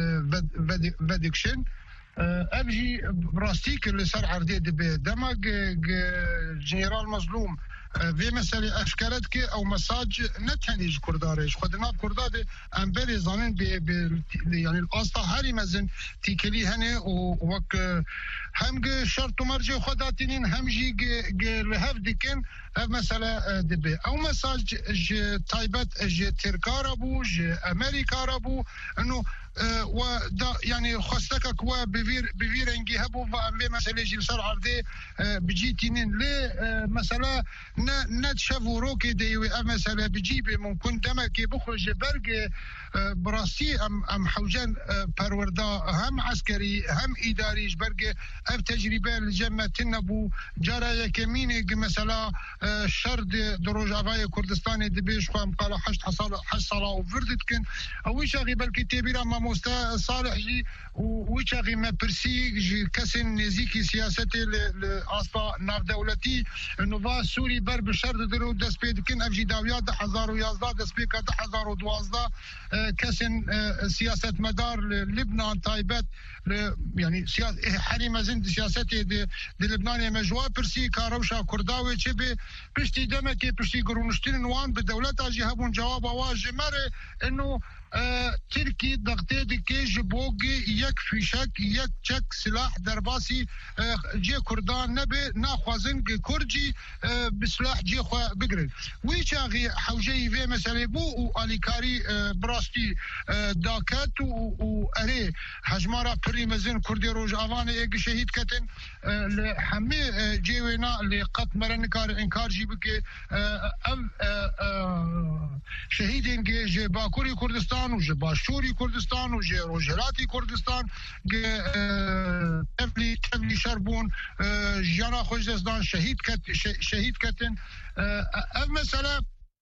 S16: فدكشن أبجي براستيك لسر عرضي دبي دما جنرال مظلوم في مسألة أشكالت كي أو مساج نتهنيج كرداريش خدنا كرداد أمبري زانين يعني الأسطى هاري مزن تيكلي هني ووك هم شرط مرجع خداتين هم جي لهف ديكن مسألة دبي أو مساج تايبت تركار بو أمريكا ربو إنه ودا يعني خستك كوا بفير انجي هبو فامي مسألة جلسار عرضي بجيتين لي مسألة نتشافو روكي ديوي مسألة بجيب ممكن دمكي بخرج برق براسي ام حوجان پروردا هم عسكري هم اداري برق اف تجربه الجمه تنبو جرا يكمين مثلا شرد دروج افاي كردستان دبيش قام قال 8 صلاه وفردت كن او شغي بالكتابي ما موستا صالح جي وشغي ما برسي كسن نزيكي سياستي لاصلا ناف دولتي انه با سوري بر بشرد درو دس بيد كن افجي داويات 1011 دس بيك 1012 كسن سياسه مدار لبنان تايبت يعني سياسه حريم زند سياسته دي لبنان مجوا برسي كاروشا كرداوي تشبي بشتي دمكي بشتي قرونشتين وان بدولت اجي هبون جواب واجه مره انه تركي ضغطي دكي جبوغي يك فيشك يك تشك سلاح درباسي جي كردان نبي ناخوازن كرجي بسلاح جي خو بقرن ويشاغي حوجي في مسألة بو واليكاري براستي داكت واري حجمارا بريمزن كردي روج افان ايق شهيد كتن لحمي جيوينا لقط مرنكار انكار جيبكي شهيدين جي باكوري كردستان وجه باشوري كردستان وجه روجهلاتي كردستان تفلي شربون جانا خوجدستان شهيد كتن مثلا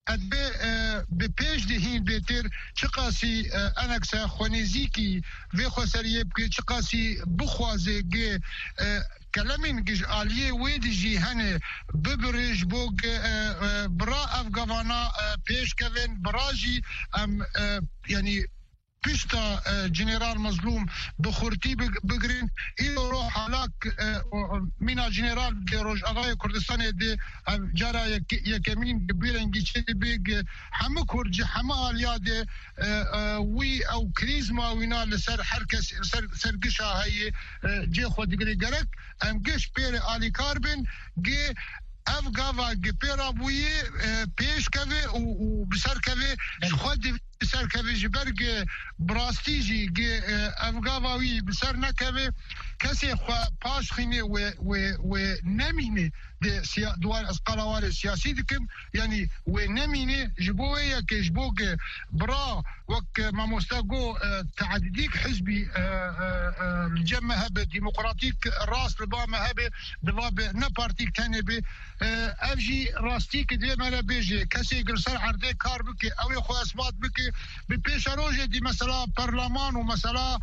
S16: بپیش دهین بهتر چقاسی انکسا خونیزیکی و خسریه بکی چقاسی بخوازه گه کلمین گش آلیه وید جیهنه ببرش بوگ برا افغانا پیش کون براجی یعنی پشتا جنرال مظلوم بخورتی بگرین ایلو رو حالاک مینا جنرال دی روش آقای کردستان دی جارا یکمین بیرنگی چه بیگ همه کرج همه آلیا دی وی او کریزما وینا لسر هر کس سر گشا هایی جه خود دیگری گرک ام گش پیر آلی کاربن گه افغاوا گپیرا بوی پیش کوي او بسر کوي خود بسر كبيج برق براستيجي افغاوي بسر نكبي كسي خوا باش خيني و نميني دي دوار اسقلاوار السياسي دكم يعني ونميني جبوية كجبوك برا وك ما مستقو تعدديك حزبي الجمع هبه ديمقراطيك الراس لبا هبه دباب نبارتيك تاني بي افجي راستيك دي مالا بيجي كسي قرصر عرضي كار بكي او يخو اثبات بكي ببيش روجي دي مثلا برلمان ومثلا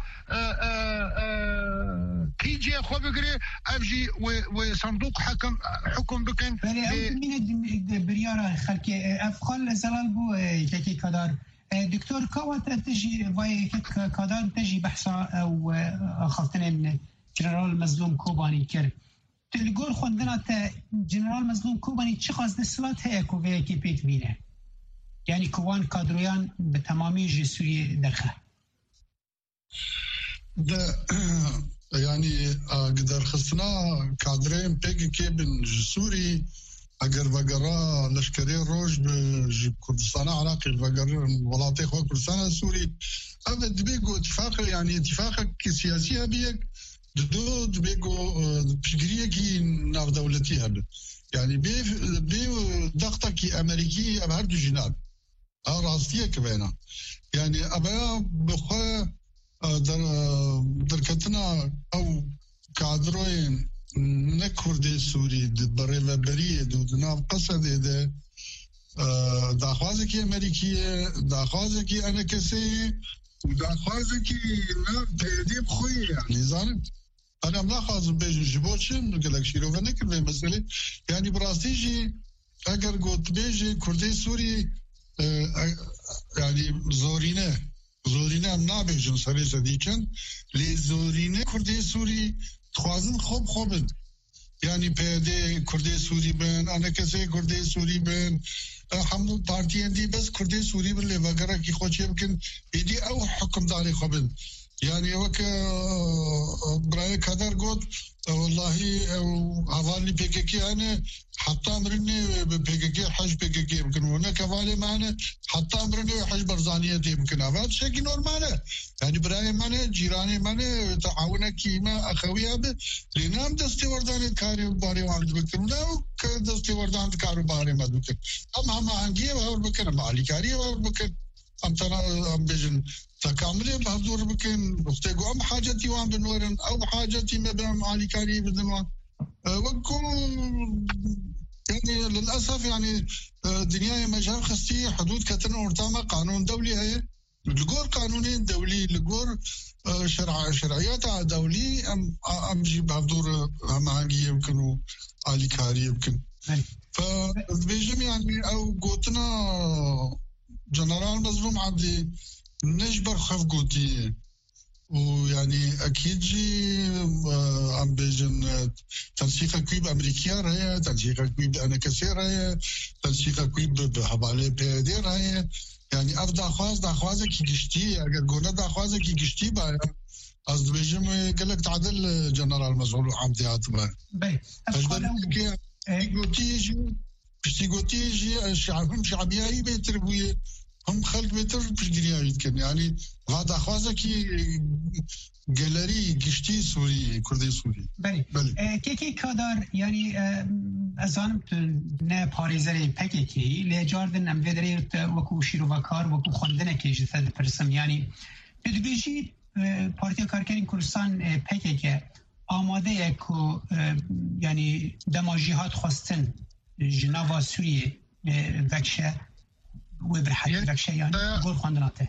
S16: كيجي خو بقري افجي وصندوق حكم بكن
S15: من بريارة خلقي افخال زلال بو كي كدار دكتور كوات تجي واي كدار تجي بحثا او خاطن جنرال مظلوم کوبانی کرد تلگور خوندنا تا جنرال مظلوم کوبانی چه قصد سلات هيا کوبه کی پیک بینه یعنی کوان کادرویان به تمامی جسوری دخه
S16: يعني قدر خصنا كادرين بيجي كيبن جسوري اگر وقرا لشكري روج بكردستان عراقي وقرا ولاطي خو كردستان سوري ابد بيجو اتفاق يعني اتفاق سياسي بيك دود بيجو بشجريه كي ناف دولتي هب يعني بي ضغطك امريكي ابهر جناب راستيه كبينه يعني ابا بخو دركتنا او كادروين نكردي سوري بري وبري دودنا قصدي ده داخوازكي امريكيه داخوازكي انا كسي داخوازكي لا تديب خوي يعني زين انا ما خازم بيجي جيبوتشن نقول لك شيرو فنك المساله يعني براستيجي اگر قلت بيجي كردي سوري يعني زورینه هم نابیجن سری زدیکن لی زورینه کرده سوری خوازن خوبن یعنی پیده کرده سوری بین انا کسی کرده سوری بین همون پارتی اندی بس کرده سوری بین لی وگره کی خوچه بکن ایدی او حکمداری خوبن يعني وك براي كدر قلت والله حوالي بيكيكي انا حتى امرني بيكيكي حج بيكيكي يمكن هناك حوالي معنا حتى امرني حج برزانيه يمكن هذا شيء نورمال يعني براي معنا جيراني معنا تعاونك كيما اخويا لنام دستي وردان كاري باري واند بكم لا دستي وردان كاري باري ما بكم اما هنجي وبكم مالي كاري وبكم ام ترى ام بيجن تكامله بحضور بكن بفتقوا ام حاجتي وان بنورن او حاجتي مبنى معالي كاري بدنوان وكم يعني للاسف يعني دنيا مجال خستي حدود كتن ورتامه قانون دولي هي لقور قانوني دولي لقور شرعيات دولي ام جي بحضور همانجي يمكنوا عالي كاري يمكن فبيجم يعني او قوتنا جنرال مظلوم عبدي نجبر خف قوتي ويعني اكيد جي عم بيجن تنسيق كويب امريكيه راهي تنسيق كويب انا كثير راهي تنسيق كويب بحوالي بيدي راهي يعني افضل داخواز كي جشتي اگر قلنا داخواز كي جشتي با از بيجم قالك تعدل جنرال مظلوم عبدي عطبه قوتي جي شعبيه بيتربويه هم خلق بيتر بشجريا يتكن يعني هذا خوازه كي جالري گشتي سوري كردي سوري
S15: بله كي كادر يعني ازان نه پاريزري پكي لجاردن ام ودري وكو شيرو وكار وكو خوندنه كي جثد پرسم يعني بدبيجي پارتيا كاركرين كردستان پكي آماده يكو يعني دماجيهات خواستن جناوا سوريا وكشه وبرحاجة لك شيء يعني قول خواندناته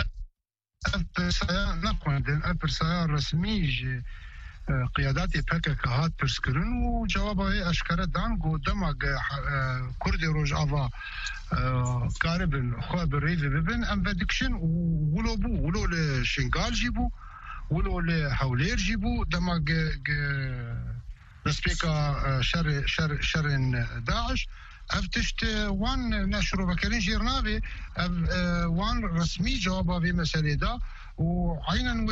S16: البرسايا رسمي قيادات بكك هات برسكرن وجوابه اشكره دان قدام كردي روج افا قارب خو بريد ببن ام بدكشن ولو لشنغال جيبو ولو لحولير جيبو دما نسبيكا شر داعش افتشت وان نشرو بكرين جيرنابي وان رسمي جوابا في مسألة دا وعينا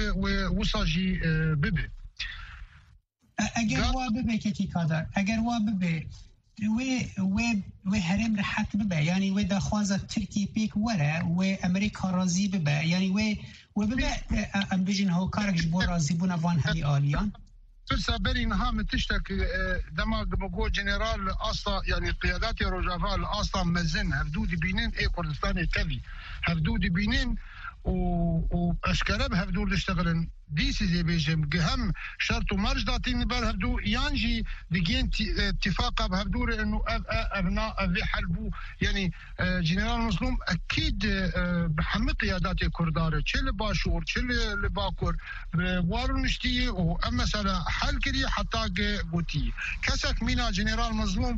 S16: وصاجي ببي
S15: اگر وا ببه كي كادر اگر وا ببه و هرم رحت ببه يعني و دخوازه ترکی پیک وره و امریکا راضی ببه يعني و ببه ام بيجن هو كارك جبور راضي بونا وان هدي آليان
S16: فرصة بري نها تشتك دما بقو جنرال أصلا يعني قيادات روجافا أصلا مزن هفدود بينين كردستان تبي هفدود بينين واشكرب هفدور تشتغلن ديسي زي بيجم جهم شرط ومرج داتين بال هفدو يانجي ديجين اتفاق بهفدور انه ابناء افي حلبو يعني جنرال مظلوم اكيد بحمد قيادات كردار تشل باشور تشل لباكور وارو نشتي واما سلا حل كري حتى قوتي كسك مينا جنرال مظلوم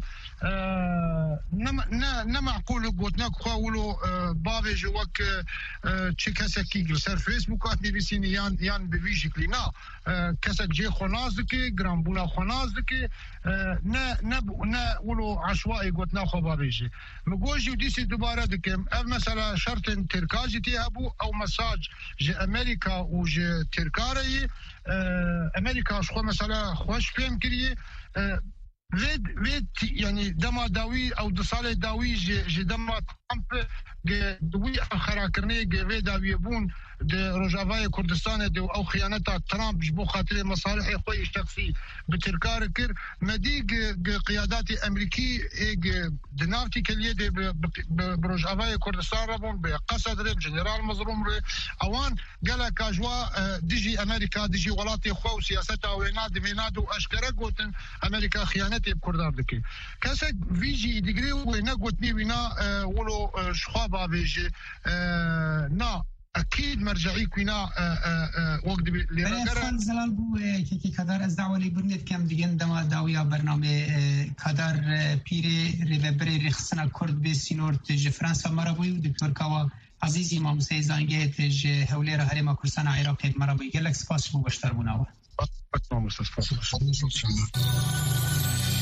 S16: نمعقول قوتنا خاولو بابي جوك كسك كي سر فيسبوك اتني بيسين يان بفيجيكلي نا كسك جي خناز دكي جرامبولا خناز دكي نا ولو عشوائي قوتنا خو بابيجي مقوجي وديسي دوباره دكم اف مثلا شرط تركاجي تيهبو او مساج جي امريكا وجي تركاري امريكا شخو مثلا خوش فهم كريه وید يعني دما داوي او دصاله داوي جي دما ترامب دوي خراكرني جي داوي بون د روجافای کردستان دو او خیانت ترامپ جبو خاطر مصالح خوي شخصي بتركار كر مديق قيادات امريكي دنافتي كليه دي بروجافای کردستان ربون بقصد رب جنرال مظلوم اوان قال كاجوا ديجي امريكا ديجي ولاتي خو سياستها ويناد مينادو اشكره قوتن امريكا خيانتي بكردار دكي كاسك فيجي ديجري وينقوتني وينا ولو شخابا بيجي نا اكيد مرجعي كوينا وقت اللي
S15: رجع زلال بو كي كدار از دعوه لي برنت كم ديگن دما داويا برنامه كدار بيري ريبري رخصنا كرد به سينور تج فرنسا مرابوي دكتور كوا عزيزي امام سيزانگه تج هوليرا هرم كردستان عراق مرابوي گلک سپاس بو بشتر بوناوا